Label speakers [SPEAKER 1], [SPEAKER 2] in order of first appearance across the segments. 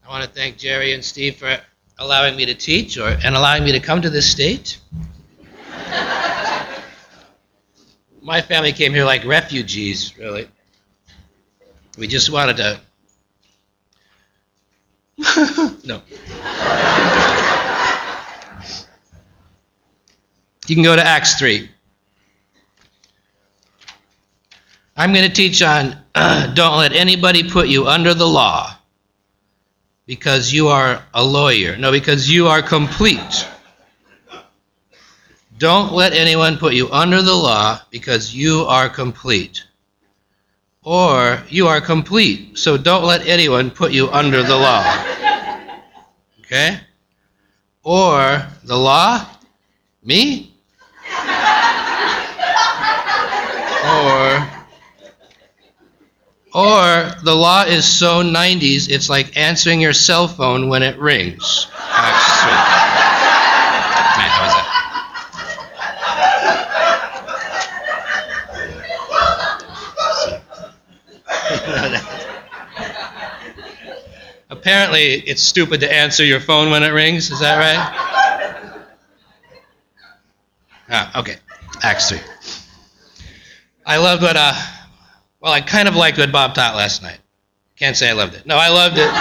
[SPEAKER 1] I want to thank Jerry and Steve for allowing me to teach and allowing me to come to this state. My family came here like refugees, really. We just wanted to... No. You can go to Acts 3. I'm going to teach on don't let anybody put you under the law because you are a lawyer. No, because you are complete. Don't let anyone put you under the law because you are complete. Or you are complete, so don't let anyone put you under the law. Okay? Or the law? Me? Or the law is so 90s, it's like answering your cell phone when it rings. Acts 3. Man, how was that? Apparently, it's stupid to answer your phone when it rings. Is that right? Okay. Acts 3. I loved what... I kind of liked what Bob taught last night. Can't say I loved it. No, I loved it.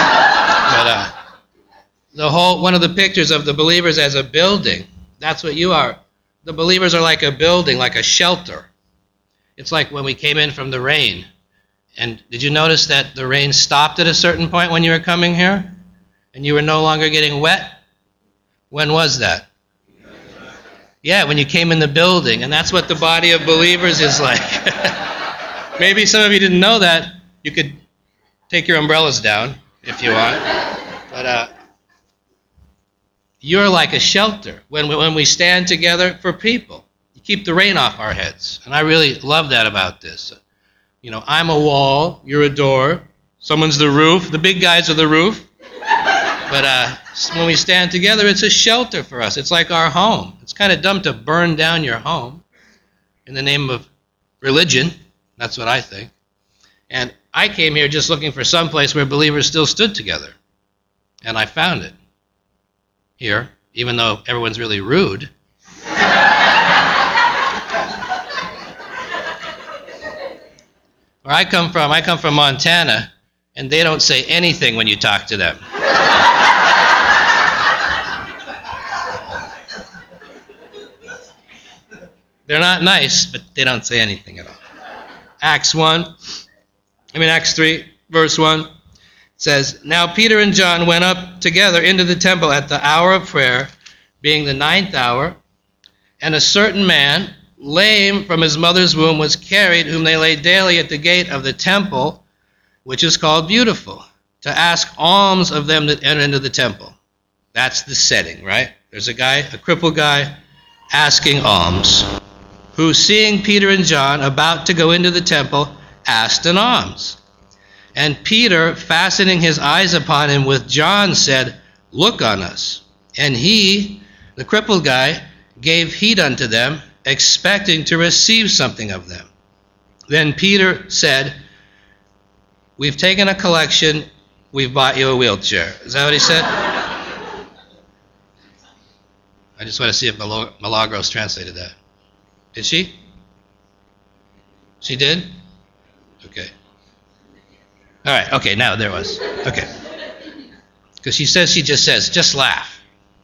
[SPEAKER 1] But one of the pictures of the believers as a building, that's what you are. The believers are like a building, like a shelter. It's like when we came in from the rain. And did you notice that the rain stopped at a certain point when you were coming here? And you were no longer getting wet? When was that? Yeah, when you came in the building. And that's what the body of believers is like. Maybe some of you didn't know that. You could take your umbrellas down if you want. But you're like a shelter when we stand together for people. You keep the rain off our heads. And I really love that about this. You know, I'm a wall, you're a door, someone's the roof. The big guys are the roof. But when we stand together, it's a shelter for us. It's like our home. It's kind of dumb to burn down your home in the name of religion. That's what I think. And I came here just looking for some place where believers still stood together. And I found it here, even though everyone's really rude. Where I come from Montana, and they don't say anything when you talk to them. They're not nice, but they don't say anything at all. Acts 3, verse 1, says, Now Peter and John went up together into the temple at the hour of prayer, being the 9th hour, and a certain man, lame from his mother's womb, was carried, whom they laid daily at the gate of the temple, which is called Beautiful, to ask alms of them that enter into the temple. That's the setting, right? There's a crippled guy, asking alms, who, seeing Peter and John about to go into the temple, asked an alms. And Peter, fastening his eyes upon him with John, said, Look on us. And he, the crippled guy, gave heed unto them, expecting to receive something of them. Then Peter said, We've taken a collection, we've bought you a wheelchair. Is that what he said? I just want to see if Milagros translated that. Did she? She did? Okay. All right, okay, now there was. Okay. Because she just says, just laugh.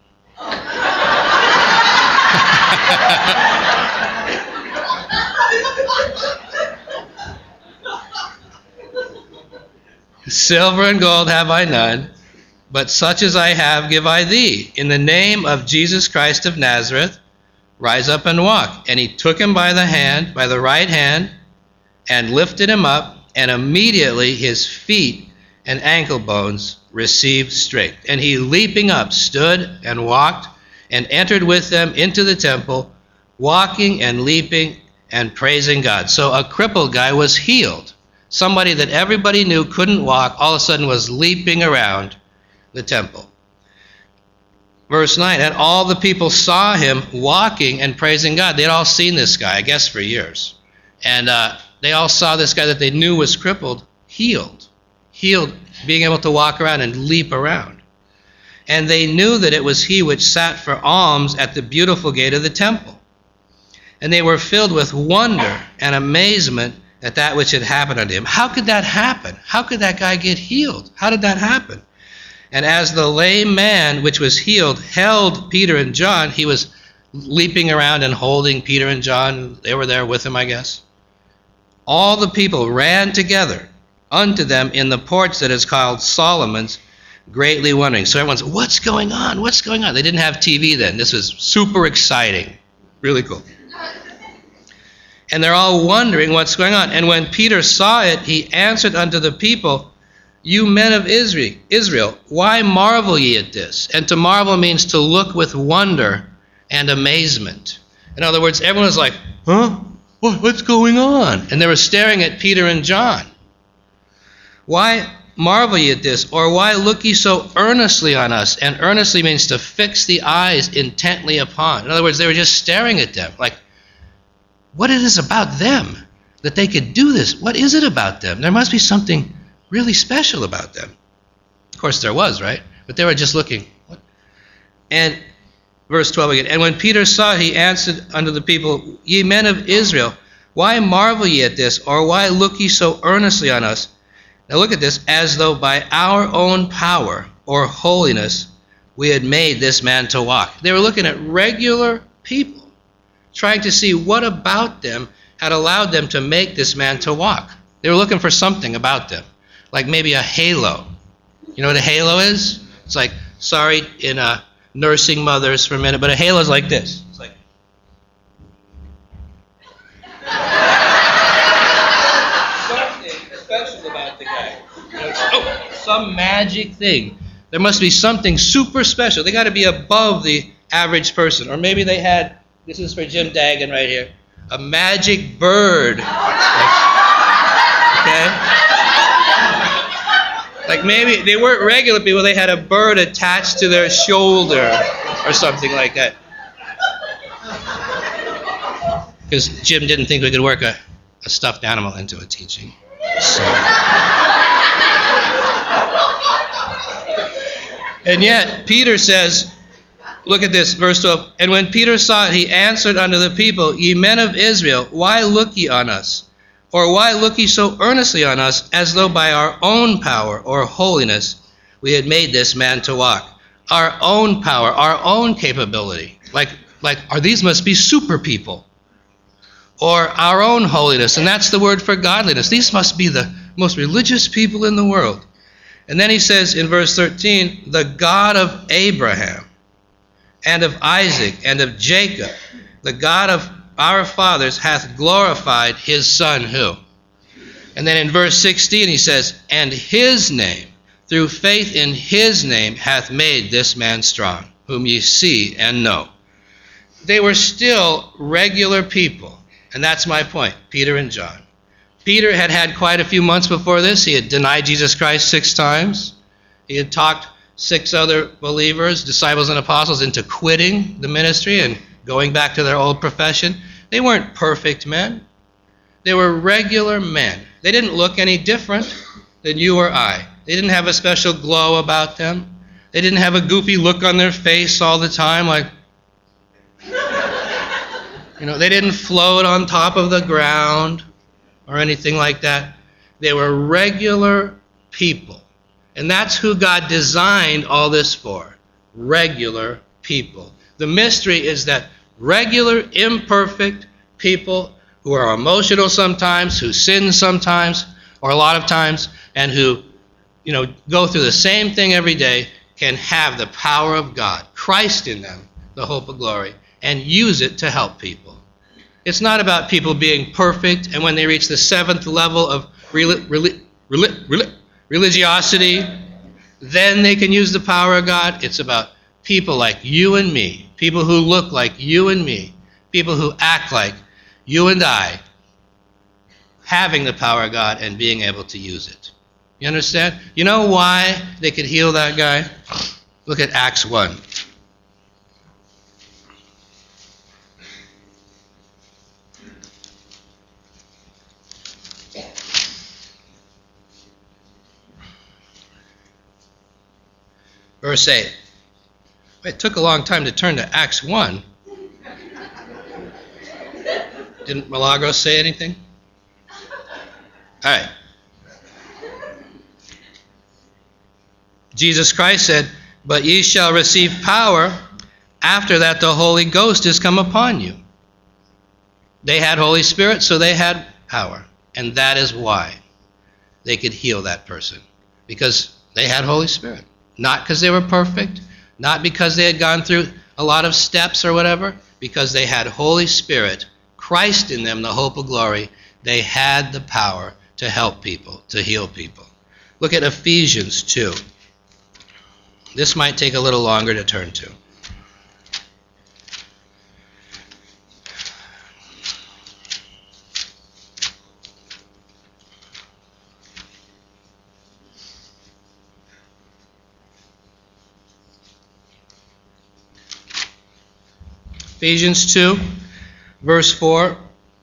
[SPEAKER 1] Silver and gold have I none, but such as I have give I thee. In the name of Jesus Christ of Nazareth, rise up and walk. And he took him by the right hand, and lifted him up, and immediately his feet and ankle bones received strength. And he, leaping up, stood and walked, and entered with them into the temple, walking and leaping and praising God. So a crippled guy was healed. Somebody that everybody knew couldn't walk, all of a sudden was leaping around the temple. Verse 9, and all the people saw him walking and praising God. They'd all seen this guy, I guess, for years. And they all saw this guy that they knew was crippled, healed. healed, being able to walk around and leap around. And they knew that it was he which sat for alms at the beautiful gate of the temple. And they were filled with wonder and amazement at that which had happened unto him. How could that happen? How could that guy get healed? How did that happen? And as the lame man which was healed held Peter and John, he was leaping around and holding Peter and John. They were there with him, I guess. All the people ran together unto them in the porch that is called Solomon's, greatly wondering. So everyone's, what's going on? What's going on? They didn't have TV then. This was super exciting. Really cool. And they're all wondering what's going on. And when Peter saw it, he answered unto the people, you men of Israel, why marvel ye at this? And to marvel means to look with wonder and amazement. In other words, everyone was like, huh? What's going on? And they were staring at Peter and John. Why marvel ye at this? Or why look ye so earnestly on us? And earnestly means to fix the eyes intently upon. In other words, they were just staring at them. Like, what it is about them that they could do this? What is it about them? There must be something really special about them. Of course there was, right? But they were just looking. What? And verse 12 again. And when Peter saw it, he answered unto the people, ye men of Israel, why marvel ye at this? Or why look ye so earnestly on us? Now look at this. As though by our own power or holiness we had made this man to walk. They were looking at regular people, trying to see what about them had allowed them to make this man to walk. They were looking for something about them, like maybe a halo. You know what a halo is? It's like, sorry, in nursing mothers for a minute, but a halo is like this. It's like something special about the guy. You know, some magic thing. There must be something super special. They got to be above the average person. Or maybe they had, this is for Jim Dagan right here, a magic bird. Okay? Like maybe they weren't regular people, they had a bird attached to their shoulder or something like that. Because Jim didn't think we could work a stuffed animal into a teaching. So. And yet, Peter says, look at this, verse 12. And when Peter saw it, he answered unto the people, ye men of Israel, why look ye on us? Or why look ye so earnestly on us, as though by our own power or holiness we had made this man to walk? Our own power, our own capability. Like these must be super people. Or our own holiness, and that's the word for godliness. These must be the most religious people in the world. And then he says in verse 13, the God of Abraham, and of Isaac, and of Jacob, the God of our fathers hath glorified his Son, who? And then in verse 16 he says, and his name, through faith in his name, hath made this man strong, whom ye see and know. They were still regular people. And that's my point, Peter and John. Peter had had quite a few months before this. He had denied Jesus Christ 6 times. He had talked 6 other believers, disciples and apostles, into quitting the ministry and going back to their old profession. They weren't perfect men. They were regular men. They didn't look any different than you or I. They didn't have a special glow about them. They didn't have a goofy look on their face all the time like, they didn't float on top of the ground or anything like that. They were regular people. And that's who God designed all this for. Regular people. The mystery is that regular, imperfect people who are emotional sometimes, who sin sometimes, or a lot of times, and who, go through the same thing every day, can have the power of God, Christ in them, the hope of glory, and use it to help people. It's not about people being perfect, and when they reach the 7th level of religiosity, then they can use the power of God. It's about people like you and me, people who look like you and me, people who act like you and I, having the power of God and being able to use it. You understand? You know why they could heal that guy? Look at Acts 1. Verse 8. It took a long time to turn to Acts 1. Didn't Milagros say anything? All right. Jesus Christ said, "But ye shall receive power after that the Holy Ghost is come upon you." They had Holy Spirit, so they had power. And that is why they could heal that person. Because they had Holy Spirit. Not because they were perfect, not because they had gone through a lot of steps or whatever, because they had Holy Spirit, Christ in them, the hope of glory. They had the power to help people, to heal people. Look at Ephesians 2. This might take a little longer to turn to. Ephesians 2, verse 4.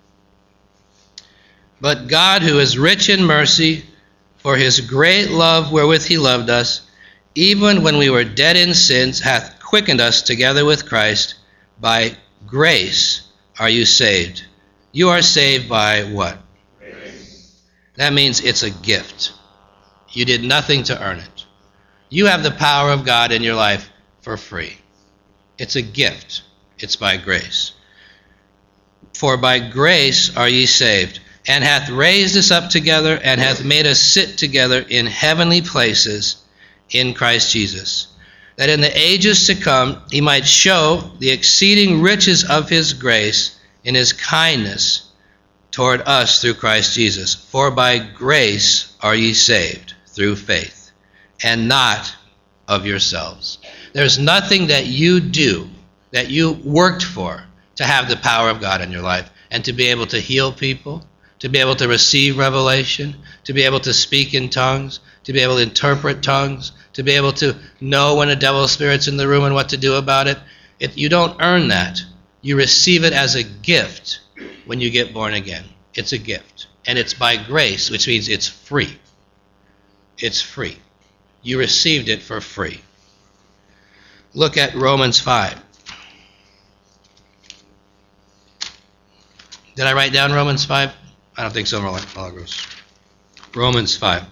[SPEAKER 1] "But God, who is rich in mercy, for his great love wherewith he loved us, even when we were dead in sins, hath quickened us together with Christ. By grace are you saved." You are saved by what? Grace. That means it's a gift. You did nothing to earn it. You have the power of God in your life for free. It's a gift. It's by grace. "For by grace are ye saved, and hath raised us up together, and hath made us sit together in heavenly places in Christ Jesus, that in the ages to come he might show the exceeding riches of his grace in his kindness toward us through Christ Jesus. For by grace are ye saved, through faith, and not of yourselves." There's nothing that you do, that you worked for, to have the power of God in your life and to be able to heal people, to be able to receive revelation, to be able to speak in tongues, to be able to interpret tongues, to be able to know when a devil spirit's in the room and what to do about it. You don't earn that. You receive it as a gift when you get born again. It's a gift. And it's by grace, which means it's free. It's free. You received it for free. Look at Romans 5. Did I write down Romans 5? I don't think so, Milagros. Romans 5.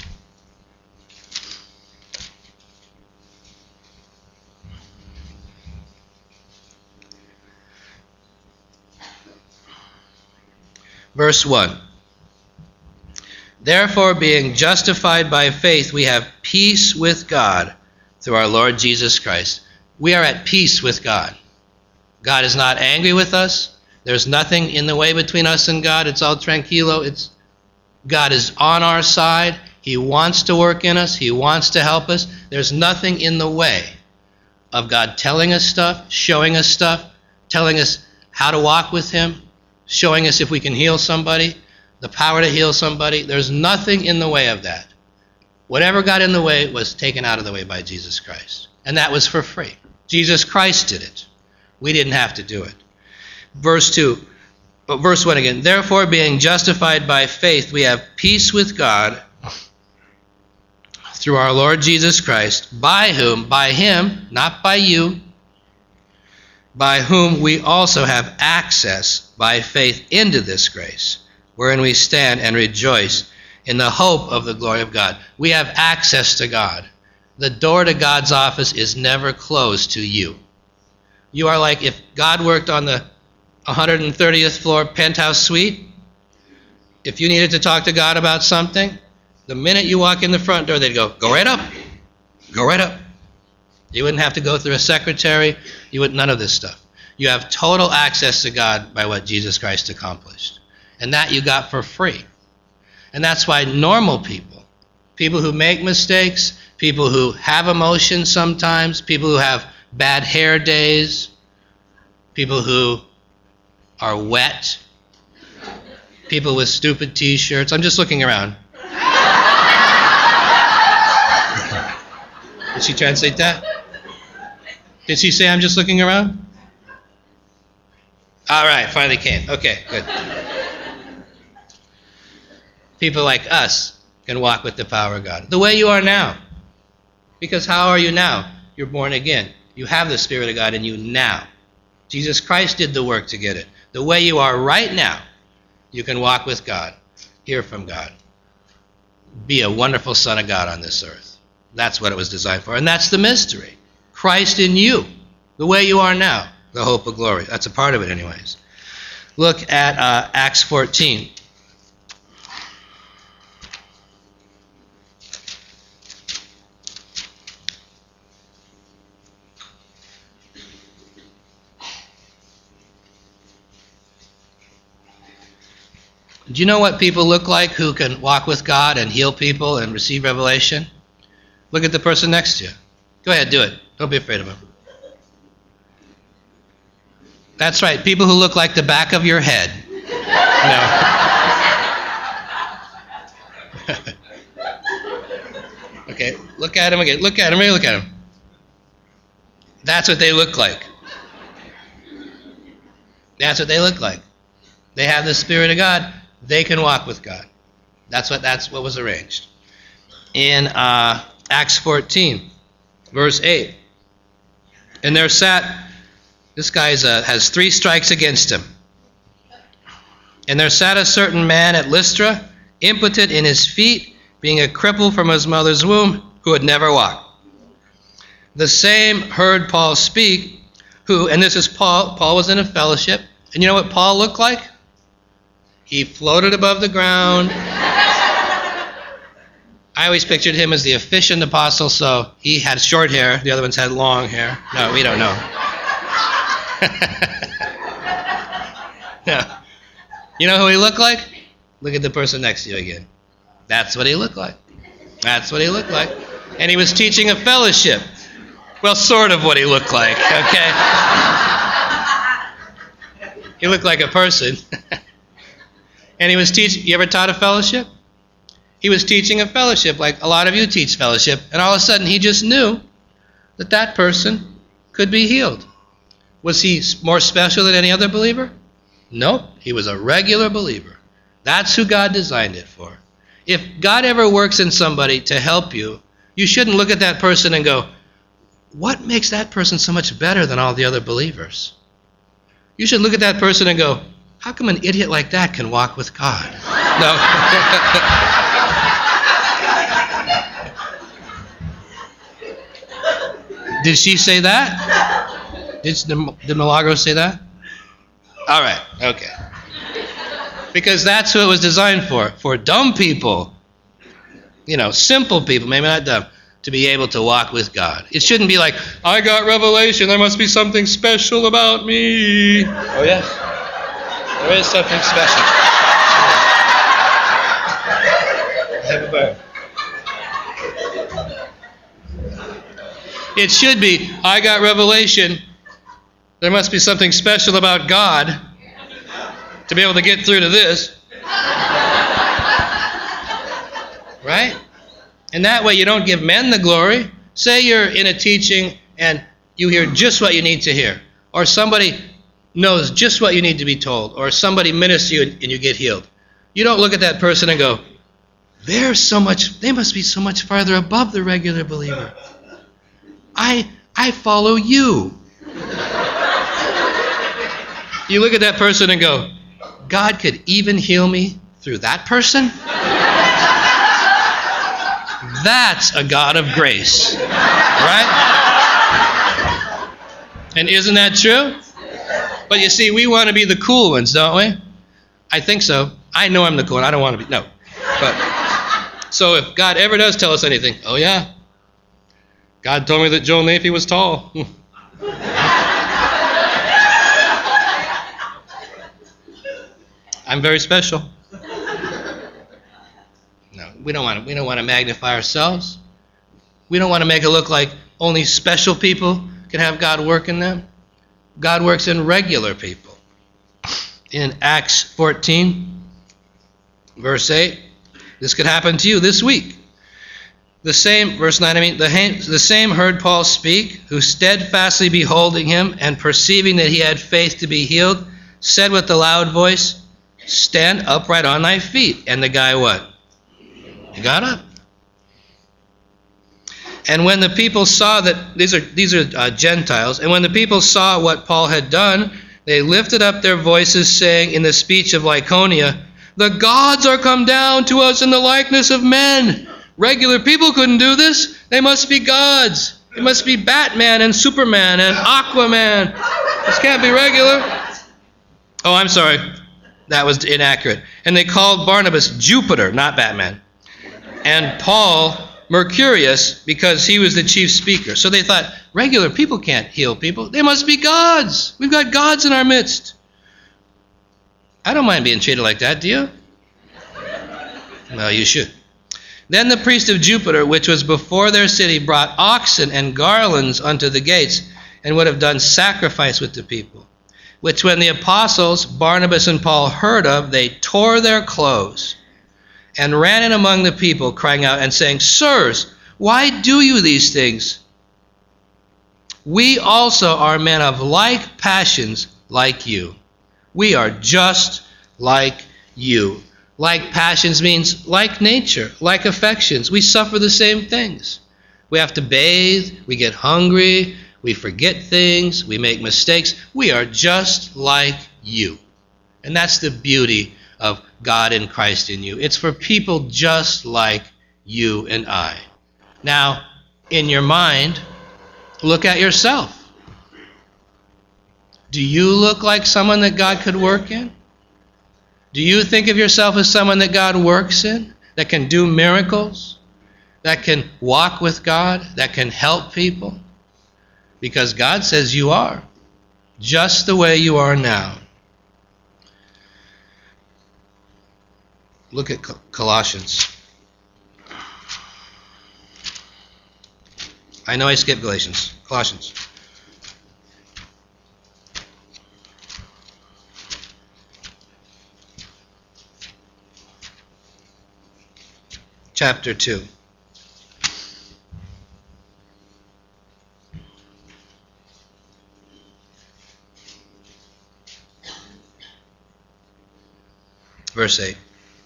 [SPEAKER 1] Verse 1. "Therefore, being justified by faith, we have peace with God through our Lord Jesus Christ." We are at peace with God. God is not angry with us. There's nothing in the way between us and God. It's all tranquilo. God is on our side. He wants to work in us. He wants to help us. There's nothing in the way of God telling us stuff, showing us stuff, telling us how to walk with him, showing us if we can heal somebody, the power to heal somebody. There's nothing in the way of that. Whatever got in the way was taken out of the way by Jesus Christ. And that was for free. Jesus Christ did it. We didn't have to do it. Verse 1 again. "Therefore, being justified by faith, we have peace with God through our Lord Jesus Christ, by whom," by him, not by you, "by whom we also have access by faith into this grace, wherein we stand and rejoice in the hope of the glory of God." We have access to God. The door to God's office is never closed to you. You are like if God worked on the 130th floor penthouse suite. If you needed to talk to God about something, the minute you walk in the front door, they'd go right up. Go right up. You wouldn't have to go through a secretary. You wouldn't, none of this stuff. You have total access to God by what Jesus Christ accomplished. And that you got for free. And that's why normal people, people who make mistakes, people who have emotions sometimes, people who have bad hair days, people who are wet, people with stupid t-shirts. I'm just looking around. Did she translate that? Did she say I'm just looking around? All right, finally came. Okay, good. People like us can walk with the power of God. The way you are now. Because how are you now? You're born again. You have the Spirit of God in you now. Jesus Christ did the work to get it. The way you are right now, you can walk with God, hear from God, be a wonderful son of God on this earth. That's what it was designed for. And that's the mystery. Christ in you, the way you are now, the hope of glory. That's a part of it anyways. Look at Acts 14. Do you know what people look like who can walk with God and heal people and receive revelation? Look at the person next to you. Go ahead, do it. Don't be afraid of him. That's right, people who look like the back of your head. No. Okay, look at him again. Look at him, really look at him. That's what they look like. That's what they look like. They have the Spirit of God. They can walk with God. That's what was arranged. In Acts 14, verse 8. And there sat, this guy has 3 strikes against him. And there sat a certain man at Lystra, impotent in his feet, being a cripple from his mother's womb, who had never walked. The same heard Paul speak, and this is Paul. Paul was in a fellowship. And you know what Paul looked like? He floated above the ground. I always pictured him as the efficient apostle, so he had short hair. The other ones had long hair. No, we don't know. No. You know who he looked like? Look at the person next to you again. That's what he looked like. That's what he looked like. And he was teaching a fellowship. Well, sort of what he looked like, okay? He looked like a person. And he was teaching. You ever taught a fellowship? He was teaching a fellowship, like a lot of you teach fellowship, and all of a sudden he just knew that that person could be healed. Was he more special than any other believer? Nope. He was a regular believer. That's who God designed it for. If God ever works in somebody to help you, you shouldn't look at that person and go, what makes that person so much better than all the other believers? You should look at that person and go, how come an idiot like that can walk with God? No. Did she say that? Did Milagro say that? All right, okay. Because that's who it was designed for dumb people, simple people, maybe not dumb, to be able to walk with God. It shouldn't be like, I got revelation, there must be something special about me. Oh, yes. There is something special. Have a bird. It should be, I got revelation. There must be something special about God to be able to get through to this. Right? And that way you don't give men the glory. Say you're in a teaching and you hear just what you need to hear. Or somebody knows just what you need to be told, or somebody ministers you and you get healed. You don't look at that person and go, they must be so much farther above the regular believer. I follow you. You look at that person and go, God could even heal me through that person? That's a God of grace. Right? And isn't that true? But you see, we want to be the cool ones, don't we? I think so. I know I'm the cool one. I don't want to be. No. But so if God ever does tell us anything, oh yeah, God told me that Joel Naphy was tall. I'm very special. No, we don't want to magnify ourselves. We don't want to make it look like only special people can have God work in them. God works in regular people. In Acts 14, verse 8, this could happen to you this week. The same, verse 9, the same heard Paul speak, who steadfastly beholding him and perceiving that he had faith to be healed, said with a loud voice, stand upright on thy feet. And the guy what? He got up. And when the people saw that, these are Gentiles, and when the people saw what Paul had done, they lifted up their voices, saying in the speech of Lycaonia, "The gods are come down to us in the likeness of men." Regular people couldn't do this. They must be gods. It must be Batman and Superman and Aquaman. This can't be regular. Oh, I'm sorry. That was inaccurate. And they called Barnabas Jupiter, not Batman, and Paul Mercurius, because he was the chief speaker. So they thought, regular people can't heal people. They must be gods. We've got gods in our midst. I don't mind being treated like that, do you? Well, you should. Then the priest of Jupiter, which was before their city, brought oxen and garlands unto the gates, and would have done sacrifice with the people. Which when the apostles, Barnabas and Paul, heard of, they tore their clothes, and ran in among the people, crying out and saying, "Sirs, why do you these things? We also are men of like passions like you. We are just like you." Like passions means like nature, like affections. We suffer the same things. We have to bathe, we get hungry, we forget things, we make mistakes. We are just like you. And that's the beauty of God in Christ in you. It's for people just like you and I. Now, in your mind, look at yourself. Do you look like someone that God could work in? Do you think of yourself as someone that God works in, that can do miracles, that can walk with God, that can help people? Because God says you are, just the way you are now. Look at Colossians. I know I skipped Galatians. Colossians. Chapter 2. Verse 8.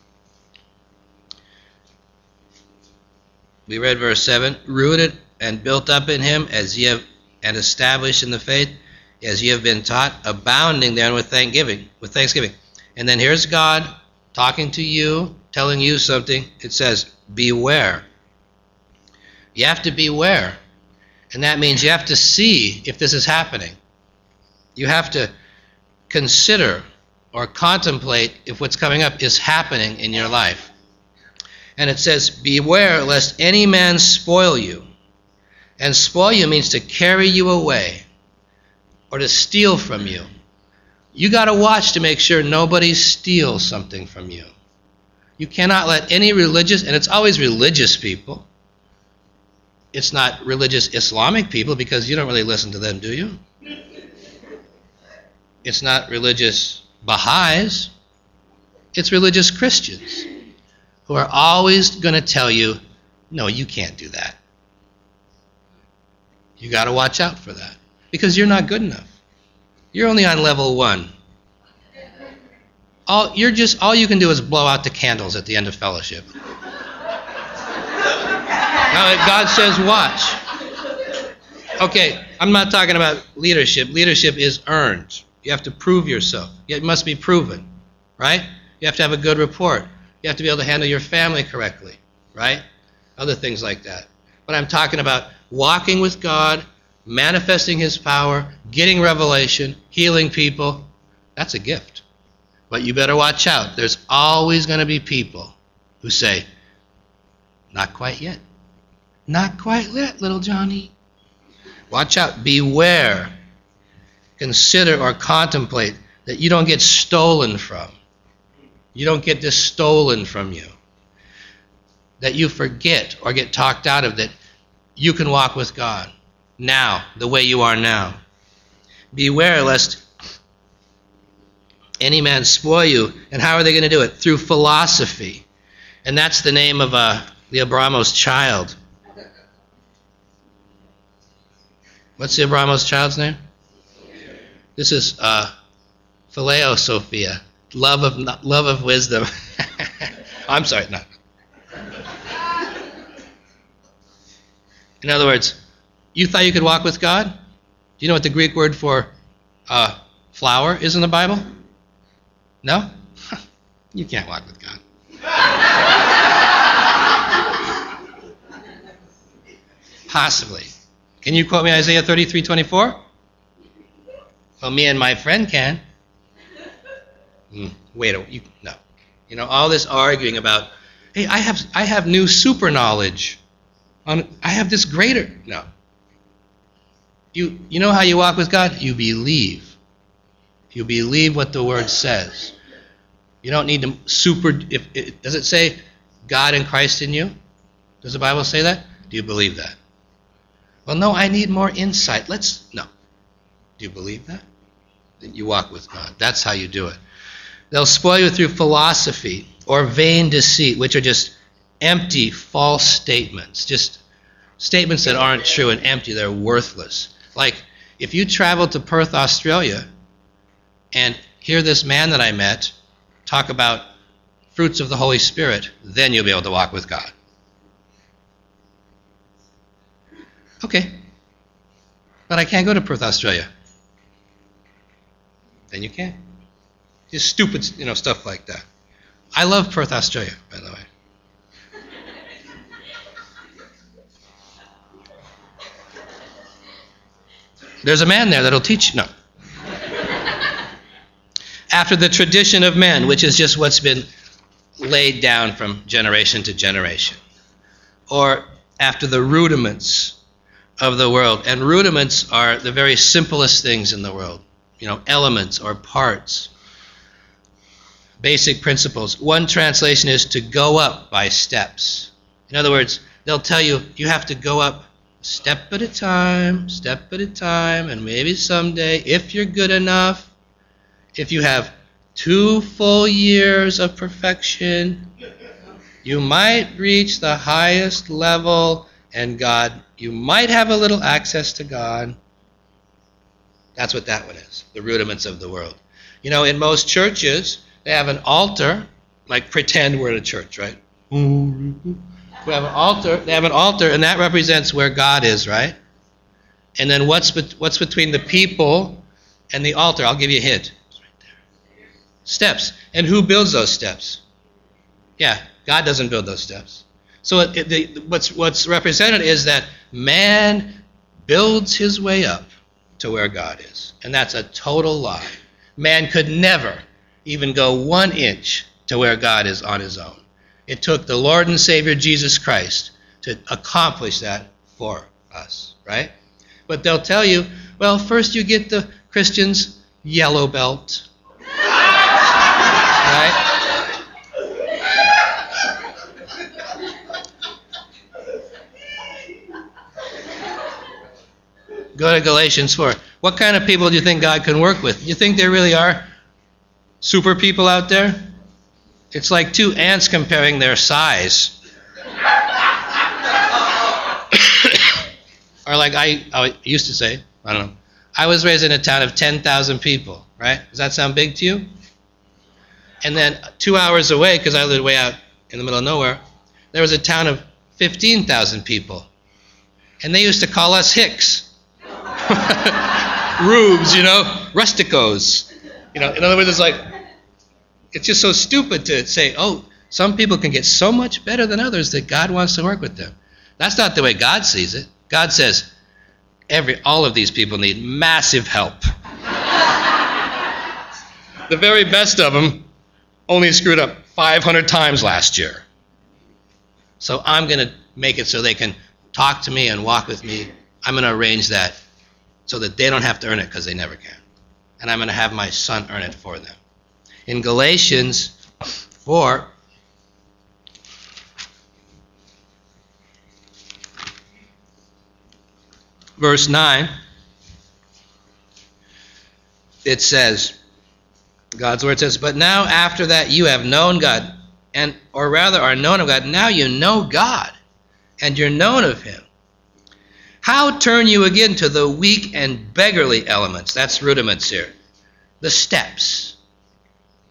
[SPEAKER 1] We read verse 7. Rooted and built up in him, as ye have, and established in the faith, as ye have been taught, abounding therein with thanksgiving. And then here's God talking to you, telling you something. It says, beware. You have to beware. And that means you have to see if this is happening. You have to consider or contemplate if what's coming up is happening in your life. And it says, beware lest any man spoil you. And spoil you means to carry you away or to steal from you. You got to watch to make sure nobody steals something from you. You cannot let any religious, and it's always religious people. It's not religious Islamic people because you don't really listen to them, do you? It's not religious Baha'is. It's religious Christians who are always going to tell you, no, you can't do that. You got to watch out for that because you're not good enough. You're only on level 1. All you can do is blow out the candles at the end of fellowship. Now, God says, watch. Okay, I'm not talking about leadership. Leadership is earned. You have to prove yourself. It must be proven, right? You have to have a good report. You have to be able to handle your family correctly, right? Other things like that. But I'm talking about walking with God, manifesting his power, getting revelation, healing people. That's a gift. But you better watch out. There's always going to be people who say, not quite yet. Not quite yet, little Johnny. Watch out. Beware. Consider or contemplate that you don't get stolen from. You don't get this stolen from you. That you forget or get talked out of that you can walk with God now, the way you are now. Beware lest any man spoil you. And how are they going to do it? Through philosophy. And that's the name of the Abramos child. What's the Abramos child's name? This is Phileo Sophia. Love of wisdom. I'm sorry, no. In other words, you thought you could walk with God? Do you know what the Greek word for flower is in the Bible? No? You can't walk with God. Possibly. Can you quote me Isaiah 33:24? Well, me and my friend can. No. You know, all this arguing about, hey, I have new super knowledge. I have this greater. No. You know how you walk with God? You believe. You believe what the Word says. You don't need to does it say God and Christ in you? Does the Bible say that? Do you believe that? Well, no, I need more insight. No. Do you believe that? Then you walk with God. That's how you do it. They'll spoil you through philosophy or vain deceit, which are just empty, false statements. Just statements that aren't true and empty. They're worthless. Like, if you travel to Perth, Australia, and hear this man that I met talk about fruits of the Holy Spirit, then you'll be able to walk with God. Okay. But I can't go to Perth, Australia. Then you can. Just stupid, stuff like that. I love Perth, Australia, by the way. There's a man there that'll teach you. No. After the tradition of men, which is just what's been laid down from generation to generation. Or after the rudiments of the world. And rudiments are the very simplest things in the world. Elements or parts. Basic principles. One translation is to go up by steps. In other words, they'll tell you have to go up step at a time, and maybe someday, if you're good enough, if you have 2 full years of perfection, you might reach the highest level, and you might have a little access to God. That's what that one is, the rudiments of the world. In most churches, they have an altar, like pretend we're at a church, right? We have an altar. They have an altar, and that represents where God is, right? And then what's between the people and the altar? I'll give you a hint. It's right there. Steps. And who builds those steps? Yeah, God doesn't build those steps. So what's represented is that man builds his way up to where God is. And that's a total lie. Man could never even go 1 inch to where God is on his own. It took the Lord and Savior Jesus Christ to accomplish that for us, right? But they'll tell you, well, first you get the Christian's yellow belt, right? Go to Galatians 4. What kind of people do you think God can work with? You think there really are super people out there? It's like 2 ants comparing their size. Or like I used to say, I don't know, I was raised in a town of 10,000 people, right? Does that sound big to you? And then 2 hours away, because I lived way out in the middle of nowhere, there was a town of 15,000 people. And they used to call us hicks. Rubes, rusticos. In other words, it's just so stupid to say, oh, some people can get so much better than others that God wants to work with them. That's not the way God sees it. God says, all of these people need massive help. The very best of them only screwed up 500 times last year. So I'm going to make it so they can talk to me and walk with me. I'm going to arrange that so that they don't have to earn it because they never can. And I'm going to have my Son earn it for them. In Galatians 4, verse 9, it says, God's word says, but now after that you have known God, or rather are known of God, now you know God, and you're known of him. How turn you again to the weak and beggarly elements? That's rudiments here. The steps.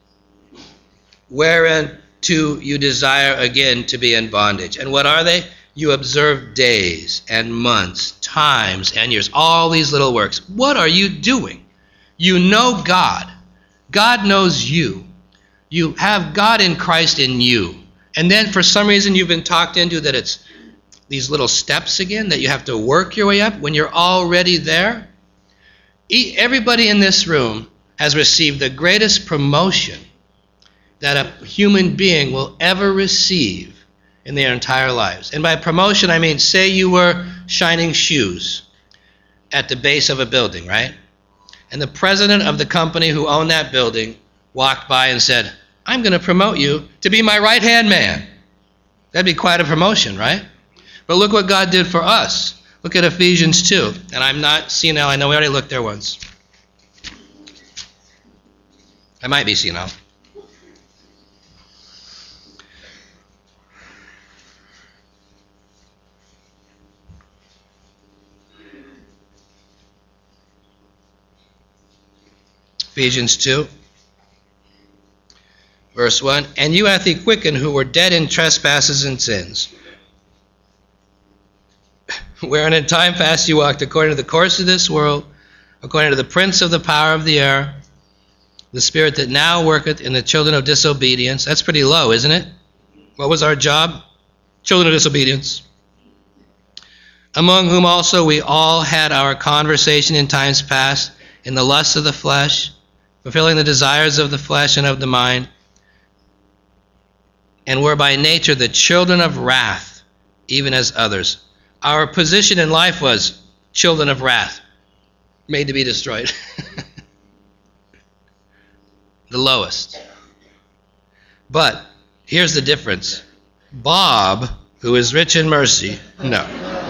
[SPEAKER 1] Wherein to you desire again to be in bondage. And what are they? You observe days and months, times and years, all these little works. What are you doing? You know God. God knows you. You have God in Christ in you. And then for some reason you've been talked into that it's these little steps again, that you have to work your way up when you're already there. Everybody in this room has received the greatest promotion that a human being will ever receive in their entire lives. And by promotion, I mean, say you were shining shoes at the base of a building, right? And the president of the company who owned that building walked by and said, I'm going to promote you to be my right-hand man. That'd be quite a promotion, right? But look what God did for us. Look at Ephesians 2. And I'm not senile. I know we already looked there once. I might be senile. Ephesians 2, verse 1. And you hath he quickened who were dead in trespasses and sins, wherein in time past you walked according to the course of this world, according to the prince of the power of the air, the spirit that now worketh in the children of disobedience. That's pretty low, isn't it? What was our job? Children of disobedience. Among whom also we all had our conversation in times past, in the lusts of the flesh, fulfilling the desires of the flesh and of the mind, and were by nature the children of wrath, even as others. Our position in life was children of wrath, made to be destroyed. The lowest. But here's the difference. Bob, who is rich in mercy, no.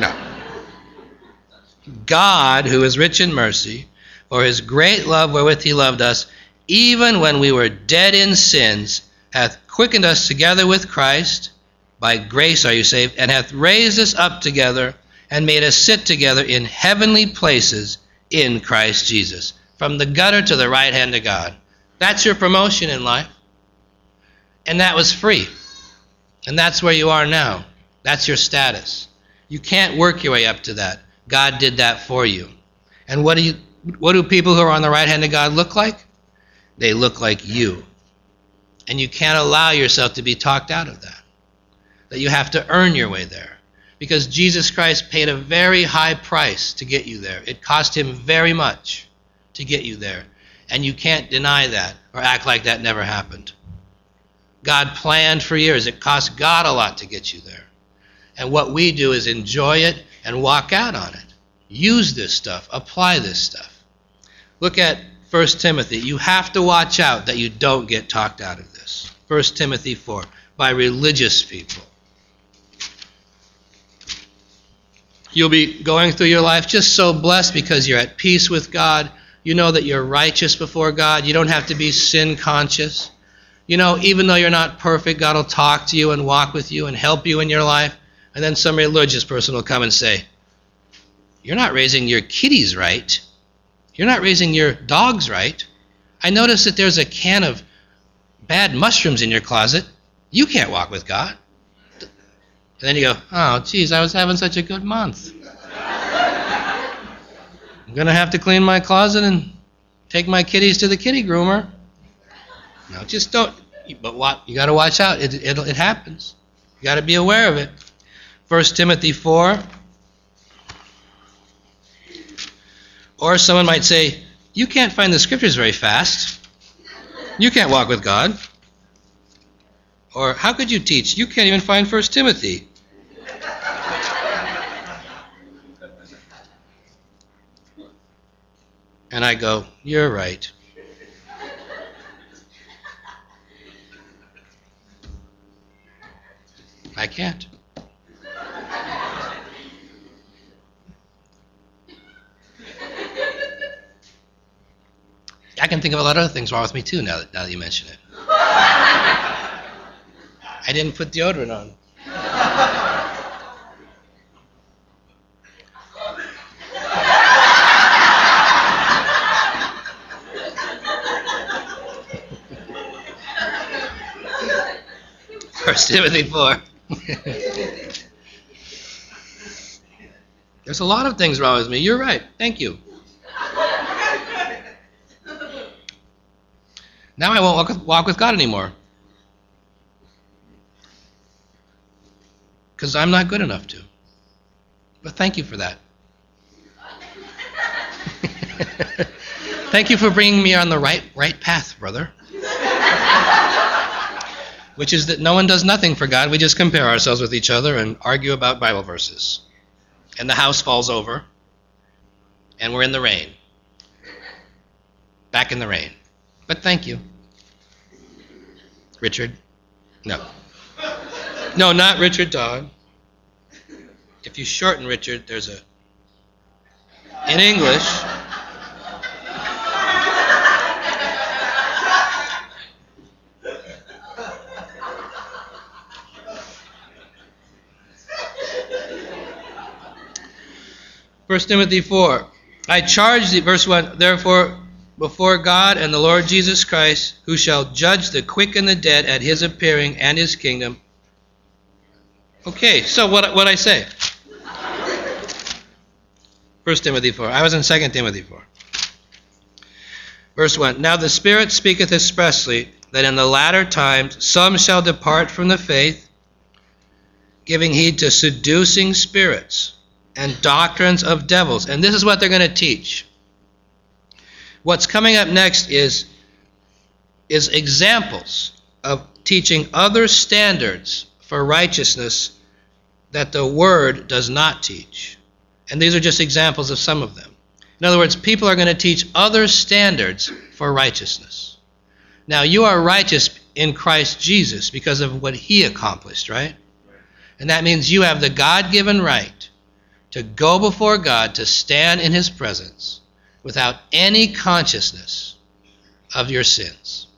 [SPEAKER 1] God, who is rich in mercy, for his great love wherewith he loved us, even when we were dead in sins, hath quickened us together with Christ. By grace are you saved, and hath raised us up together, and made us sit together in heavenly places in Christ Jesus. From the gutter to the right hand of God. That's your promotion in life. And that was free. And that's where you are now. That's your status. You can't work your way up to that. God did that for you. And what do people who are on the right hand of God look like? They look like you. And you can't allow yourself to be talked out of that. That you have to earn your way there. Because Jesus Christ paid a very high price to get you there. It cost him very much to get you there. And you can't deny that or act like that never happened. God planned for years. It cost God a lot to get you there. And what we do is enjoy it and walk out on it. Use this stuff. Apply this stuff. Look at 1 Timothy. You have to watch out that you don't get talked out of this. 1 Timothy 4, by religious people. You'll be going through your life just so blessed because you're at peace with God. You know that you're righteous before God. You don't have to be sin conscious. You know, even though you're not perfect, God will talk to you and walk with you and help you in your life. And then some religious person will come and say, you're not raising your kitties right. You're not raising your dogs right. I noticed that there's a can of bad mushrooms in your closet. You can't walk with God. And then you go, oh, geez, I was having such a good month. I'm going to have to clean my closet and take my kitties to the kitty groomer. No, just don't. But what? You got to watch out. It happens. You got to be aware of it. 1 Timothy 4. Or someone might say, you can't find the scriptures very fast. You can't walk with God. Or how could you teach? You can't even find 1 Timothy. And I go, you're right. I can't. I can think of a lot of other things wrong with me too now that you mention it. I didn't put deodorant on. First Timothy 4. There's a lot of things wrong with me. You're right. Thank you. Now I won't walk with God anymore. Because I'm not good enough to. But thank you for that. Thank you for bringing me on the right path, brother. Which is that no one does nothing for God. We just compare ourselves with each other and argue about Bible verses. And the house falls over. And we're in the rain. Back in the rain. But thank you. Richard? No. No, not Richard Todd. If you shorten Richard, there's a... In English... First Timothy 4. I charge thee, verse 1, therefore, before God and the Lord Jesus Christ, who shall judge the quick and the dead at his appearing and his kingdom. Okay, so what I say? 1 Timothy 4. I was in 2 Timothy 4. Verse 1. Now the Spirit speaketh expressly that in the latter times some shall depart from the faith, giving heed to seducing spirits and doctrines of devils. And this is what they're going to teach. What's coming up next is examples of teaching other standards for righteousness that the Word does not teach. And these are just examples of some of them. In other words, people are going to teach other standards for righteousness. Now, you are righteous in Christ Jesus because of what He accomplished, right? And that means you have the God-given right to go before God, to stand in His presence without any consciousness of your sins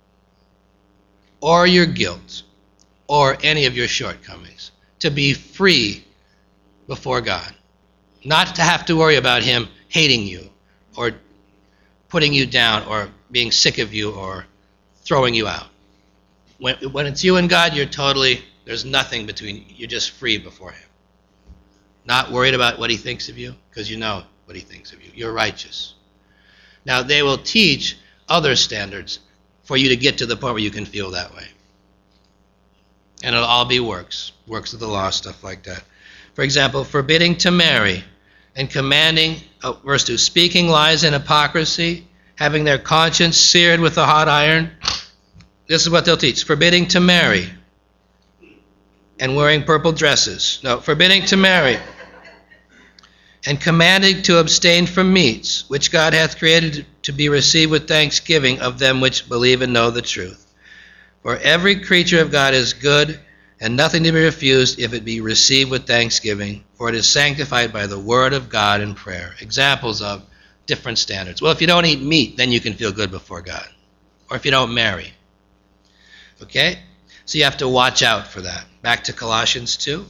[SPEAKER 1] or your guilt or any of your shortcomings, to be free before God, not to have to worry about Him hating you or putting you down or being sick of you or throwing you out. When it's you and God, there's nothing between you. You're just free before Him. Not worried about what He thinks of you, because you know what He thinks of you. You're righteous. Now, they will teach other standards for you to get to the point where you can feel that way. And it'll all be works of the law, stuff like that. For example, forbidding to marry and commanding, verse 2, speaking lies and hypocrisy, having their conscience seared with a hot iron. This is what they'll teach. Forbidding to marry and wearing purple dresses. No, forbidding to marry and commanding to abstain from meats, which God hath created to be received with thanksgiving of them which believe and know the truth. For every creature of God is good, and nothing to be refused if it be received with thanksgiving, for it is sanctified by the word of God and prayer. Examples of different standards. Well, if you don't eat meat, then you can feel good before God. Or if you don't marry. Okay? So you have to watch out for that. Back to Colossians 2.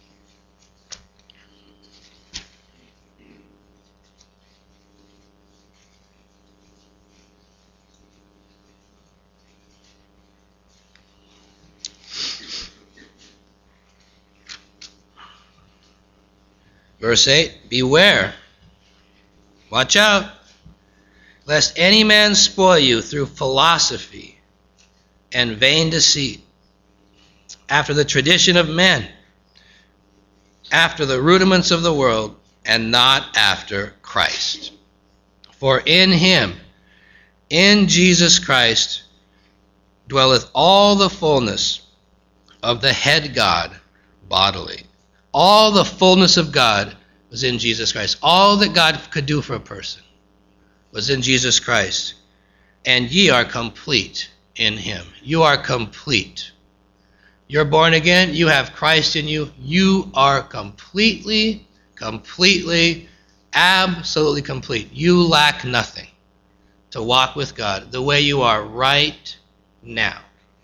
[SPEAKER 1] Verse 8, beware, watch out, lest any man spoil you through philosophy and vain deceit, after the tradition of men, after the rudiments of the world, and not after Christ. For in Him, in Jesus Christ, dwelleth all the fullness of the head God bodily. All the fullness of God was in Jesus Christ. All that God could do for a person was in Jesus Christ. And ye are complete in Him. You are complete. You're born again. You have Christ in you. You are completely, absolutely complete. You lack nothing to walk with God the way you are right now.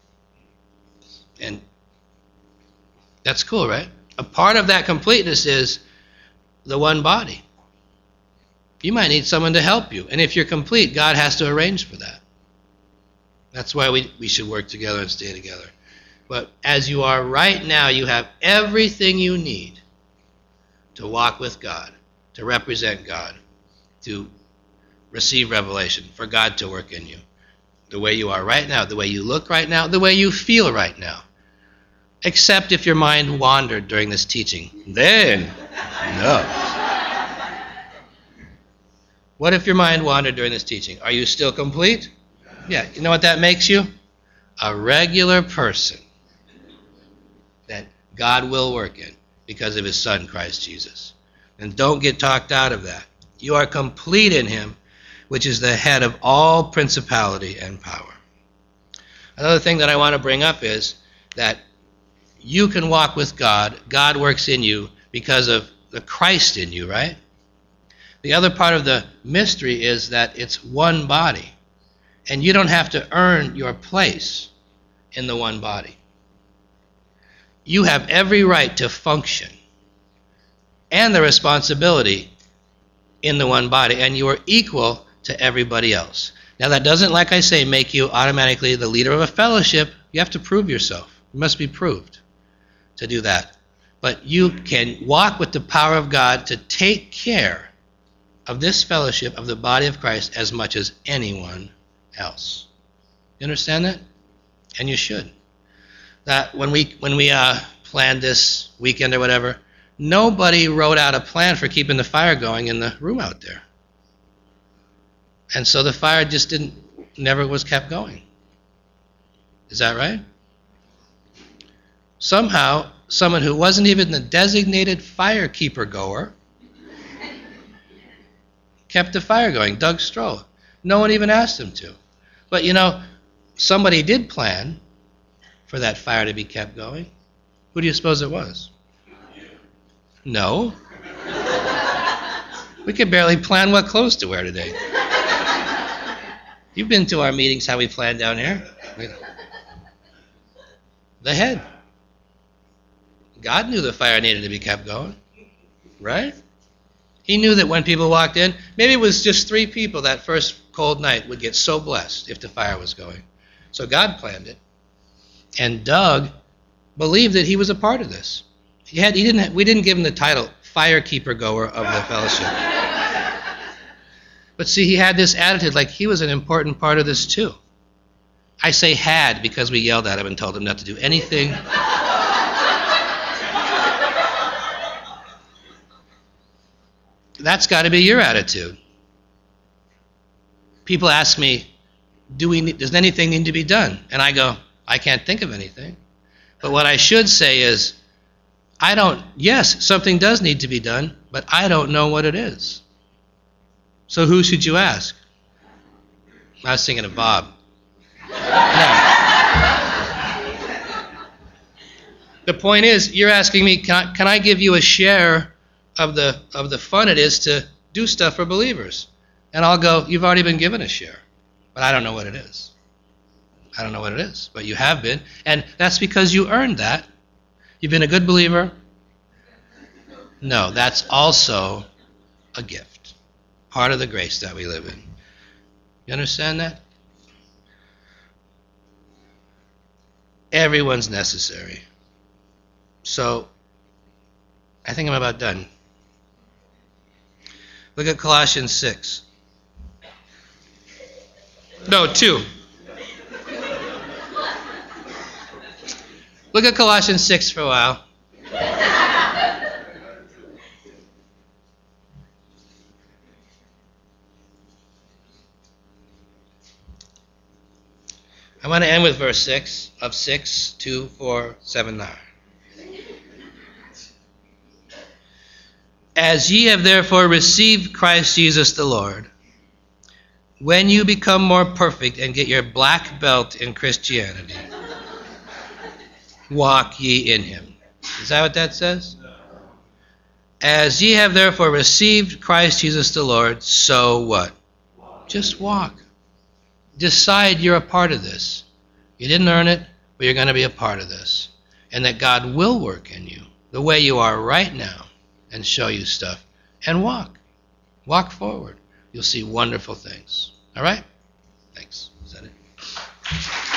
[SPEAKER 1] And that's cool, right? A part of that completeness is the one body. You might need someone to help you. And if you're complete, God has to arrange for that. That's why we should work together and stay together. But as you are right now, you have everything you need to walk with God, to represent God, to receive revelation, for God to work in you. The way you are right now, the way you look right now, the way you feel right now. Except if your mind wandered during this teaching. Then, no. What if your mind wandered during this teaching? Are you still complete? Yeah. You know what that makes you? A regular person that God will work in because of his Son, Christ Jesus. And don't get talked out of that. You are complete in him, which is the head of all principality and power. Another thing that I want to bring up is that you can walk with God. God works in you because of the Christ in you, right? The other part of the mystery is that it's one body. And you don't have to earn your place in the one body. You have every right to function and the responsibility in the one body. And you are equal to everybody else. Now that doesn't, like I say, make you automatically the leader of a fellowship. You have to prove yourself. You must be proved to do that. But you can walk with the power of God to take care of this fellowship of the body of Christ as much as anyone else. You understand that? And you should. That when we planned this weekend or whatever, nobody wrote out a plan for keeping the fire going in the room out there. And so the fire just never was kept going. Is that right? Somehow, someone who wasn't even the designated firekeeper goer kept the fire going, Doug Stroh. No one even asked him to. But you know, somebody did plan for that fire to be kept going. Who do you suppose it was? No. We could barely plan what clothes to wear today. You've been to our meetings, how we plan down here. The head. God knew the fire needed to be kept going, right? He knew that when people walked in, maybe it was just 3 people that first cold night would get so blessed if the fire was going. So God planned it. And Doug believed that he was a part of this. We didn't give him the title firekeeper goer of the fellowship. But see, he had this attitude like he was an important part of this too. I say had because we yelled at him and told him not to do anything. That's got to be your attitude. People ask me, does anything need to be done? And I go, I can't think of anything. But what I should say is, yes, something does need to be done, but I don't know what it is. So who should you ask? I was thinking of Bob. Yeah. The point is, you're asking me, can I give you a share of the fun it is to do stuff for believers? And I'll go, you've already been given a share, but I don't know what it is. I don't know what it is, but you have been, and that's because you earned that. You've been a good believer. No, that's also a gift, part of the grace that we live in. You understand that? Everyone's necessary. So, I think I'm about done. Look at Colossians 6. No, 2. Look at Colossians 6 for a while. I want to end with verse 6 of 6, 2, 4, 7, 9. As ye have therefore received Christ Jesus the Lord, when you become more perfect and get your black belt in Christianity, walk ye in him. Is that what that says? As ye have therefore received Christ Jesus the Lord, so what? Just walk. Decide you're a part of this. You didn't earn it, but you're going to be a part of this. And that God will work in you the way you are right now and show you stuff. And walk. Walk forward. You'll see wonderful things. All right? Thanks. Is that it?